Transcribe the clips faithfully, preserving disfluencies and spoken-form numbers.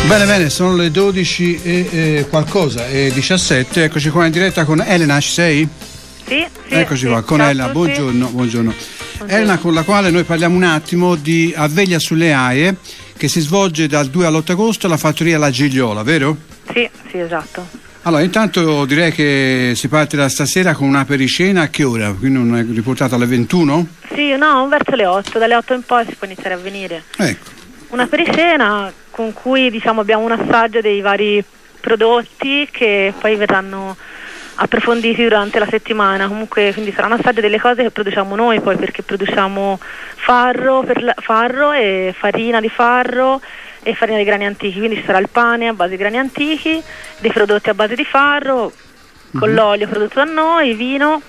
Bene, bene, sono le dodici e eh, qualcosa, e diciassette, eccoci qua in diretta con Elena, ci sei? Sì, sì. Eccoci sì, qua, con Elena, buongiorno, buongiorno. Buongiorno. Elena, con la quale noi parliamo un attimo di Avveglia sulle Aie, che si svolge dal due all'otto agosto alla fattoria La Gigliola, vero? Sì, sì, esatto. Allora, intanto direi che si parte da stasera con una pericena, a che ora? Quindi non è riportata alle ventuno? Sì, no, verso le otto, dalle otto in poi si può iniziare a venire. Ecco. Una pericena con cui diciamo abbiamo un assaggio dei vari prodotti che poi verranno approfonditi durante la settimana. Comunque, quindi sarà un assaggio delle cose che produciamo noi, poi, perché produciamo farro, per la, farro e farina di farro e farina di grani antichi, quindi ci sarà il pane a base di grani antichi, dei prodotti a base di farro, con mm-hmm. l'olio prodotto da noi, vino,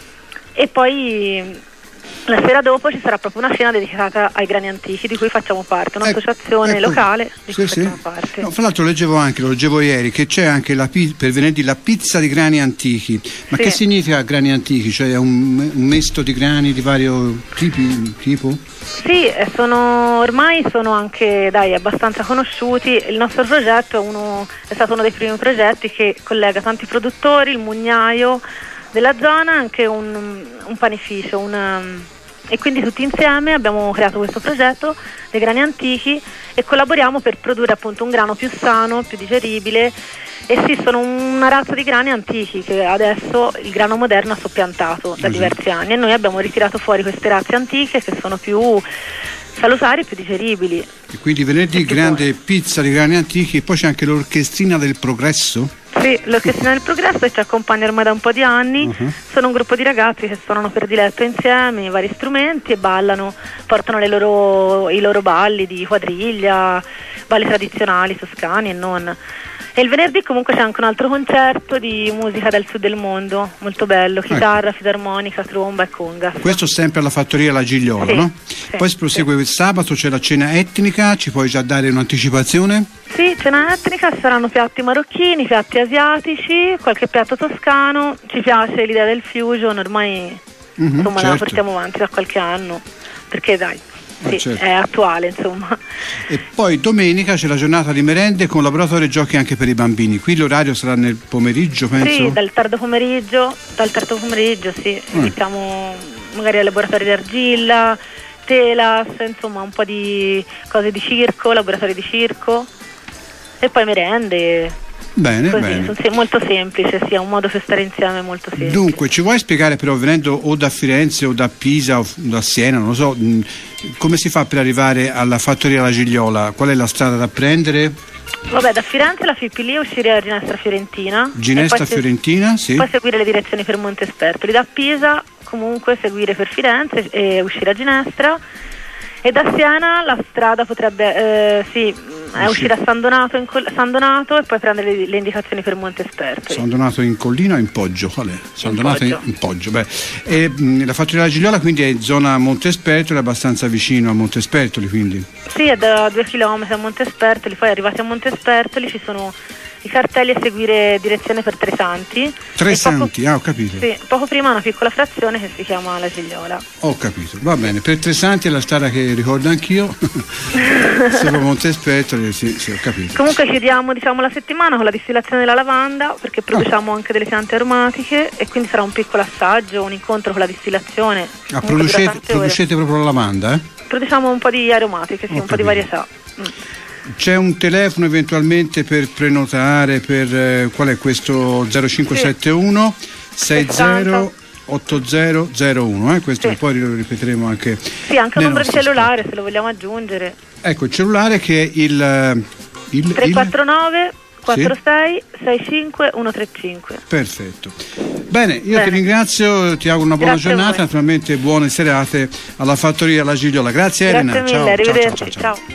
e poi la sera dopo ci sarà proprio una cena dedicata ai grani antichi, di cui facciamo parte, un'associazione ecco, ecco. locale di cui sì, facciamo sì. parte. No, fra l'altro leggevo anche, lo leggevo ieri, che c'è anche la, per venerdì la pizza di grani antichi. Ma sì. Che significa grani antichi? Cioè è un, un misto di grani di vario tipi, tipo? Sì, sono, ormai sono anche dai, abbastanza conosciuti. Il nostro progetto è, uno, è stato uno dei primi progetti che collega tanti produttori, il mugnaio della zona, anche un, un panificio, una, e quindi tutti insieme abbiamo creato questo progetto dei grani antichi e collaboriamo per produrre appunto un grano più sano, più digeribile. E sì, sono una razza di grani antichi che adesso il grano moderno ha soppiantato da diversi anni, e noi abbiamo ritirato fuori queste razze antiche che sono più salutari e più digeribili. E quindi venerdì grande buone. Pizza di grani antichi, e poi c'è anche l'orchestrina del progresso? Sì, l'orchestrina del progresso ci accompagna ormai da un po' di anni. Uh-huh. Sono un gruppo di ragazzi che suonano per diletto insieme i vari strumenti e ballano, portano le loro, i loro balli di quadriglia, balli tradizionali toscani e non. E il venerdì comunque c'è anche un altro concerto di musica del sud del mondo, molto bello, chitarra, ecco. Filarmonica, tromba e conga. Questo sempre alla fattoria La Gigliola, sì, no? Sì, poi si prosegue sì. Il sabato, c'è la cena etnica, ci puoi già dare un'anticipazione? Sì, cena etnica, saranno piatti marocchini, piatti asiatici, qualche piatto toscano, ci piace l'idea del fusion, ormai mm-hmm, insomma certo. La portiamo avanti da qualche anno, perché dai. Sì, certo. È attuale insomma. E poi domenica c'è la giornata di merende con laboratorio e giochi anche per i bambini. Qui l'orario sarà nel pomeriggio, penso? Sì, dal tardo pomeriggio, dal tardo pomeriggio sì, mm. iniziamo magari ai laboratori di argilla, telas, insomma un po' di cose di circo, laboratori di circo, e poi merende. Bene, così, bene. È molto semplice, sì, è un modo per stare insieme molto semplice. Dunque, ci vuoi spiegare però, venendo o da Firenze o da Pisa o da Siena, non lo so, mh, come si fa per arrivare alla fattoria La Gigliola? Qual è la strada da prendere? Vabbè, da Firenze la Fipili, uscire a Ginestra Fiorentina. Ginestra Fiorentina, sì. Poi seguire le direzioni per Montespertoli. Da Pisa comunque seguire per Firenze e uscire a Ginestra. E da Siena la strada potrebbe, eh, sì, è uscire a San Donato, in Col- San Donato e poi prendere le, le indicazioni per Montespertoli. San Donato in collina o in Poggio? Qual è? San in Donato Poggio. In, in Poggio. Beh. E mh, la fattoria La Gigliola quindi è in zona Montespertoli, abbastanza vicino a Montespertoli, quindi? Sì, è da due chilometri a Montespertoli, poi arrivati a Montespertoli ci sono i cartelli a seguire direzione per Tresanti. Tresanti, poco, ah ho capito. Sì, poco prima una piccola frazione che si chiama La Gigliola. Ho capito, va bene, per Tresanti è la strada che ricordo anch'io, sopra Montespertoli, sì, sì, ho capito. Comunque chiudiamo diciamo la settimana con la distillazione della lavanda, perché produciamo ah. anche delle piante aromatiche, e quindi sarà un piccolo assaggio, un incontro con la distillazione. Ah, producete, producete proprio la lavanda, eh? Produciamo un po' di aromatiche, sì, ho un capito. Po' di varietà. Mm. C'è un telefono eventualmente per prenotare, per eh, qual è questo? zero cinque sette uno sei zero otto zero zero uno, eh? Questo sì. Poi lo ripeteremo anche. Sì, anche un numero di cellulare sport. Se lo vogliamo aggiungere. Ecco, il cellulare che è il, il tre quattro nove quattro sei sei cinque uno tre cinque. Perfetto. Bene, io Bene. ti ringrazio, ti auguro una buona Grazie giornata, naturalmente buone serate alla fattoria La Gigliola. Grazie, Grazie Elena. Mille, ciao, arrivederci. ciao, ciao, ciao. ciao.